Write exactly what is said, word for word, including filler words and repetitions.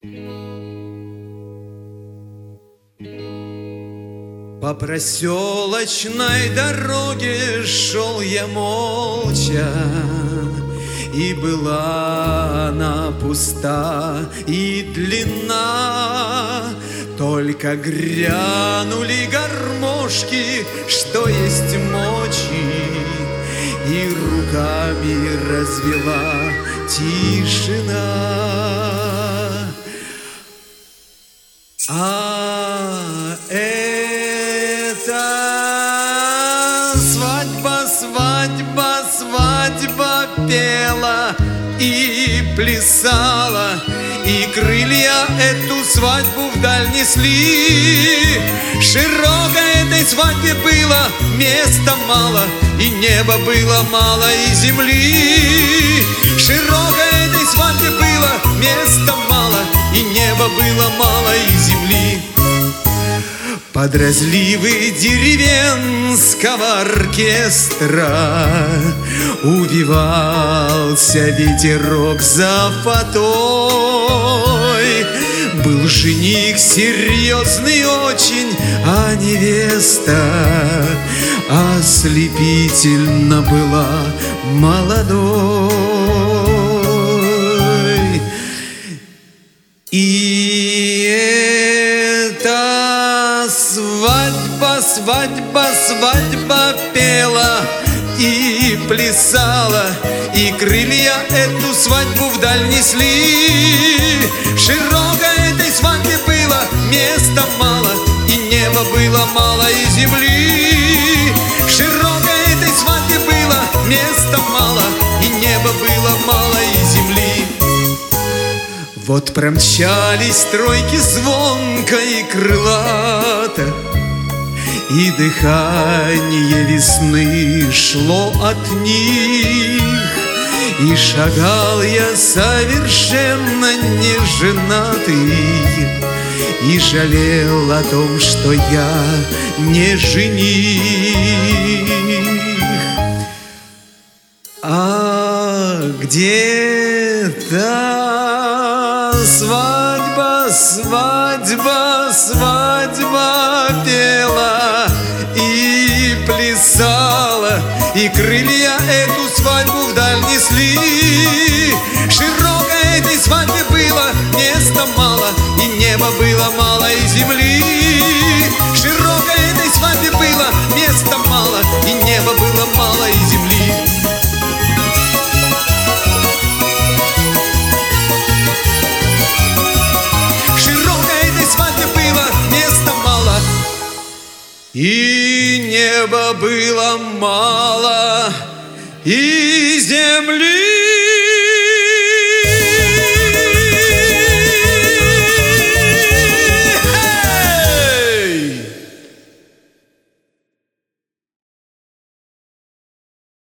По проселочной дороге шел я молча, и была она пуста и длинна. Только грянули гармошки, что есть мочи, и руками развела тишина. А это свадьба, свадьба, свадьба пела и плясала, и крылья эту свадьбу вдаль несли. Широкой этой свадьбе было места мало, и неба было мало, и земли. Широкой этой свадьбе было места мало, и неба было мало, и земли. Под разливы деревенского оркестра увивался ветерок за фатой. Был жених серьезный очень, а невеста ослепительно была молодой. И эта свадьба, свадьба, свадьба пела и плясала, и крылья эту свадьбу вдаль несли. Широкой этой свадьбе было места мало, и неба было мало, и земли. Широкой этой свадьбе было места мало, и неба было мало, и земли. Вот промчались тройки звонко и крылато, и дыхание весны шло от них. И шагал я совершенно неженатый, и жалел о том, что я не жених. А где-то свадьба, свадьба, свадьба пела и плясала, и крылья эту свадьбу вдаль несли. Широкой этой свадьбе было места мало, и неба было мало, и земли. Широкой этой свадьбе было места мало, и неба было мало, и земли. И неба было мало, и земли.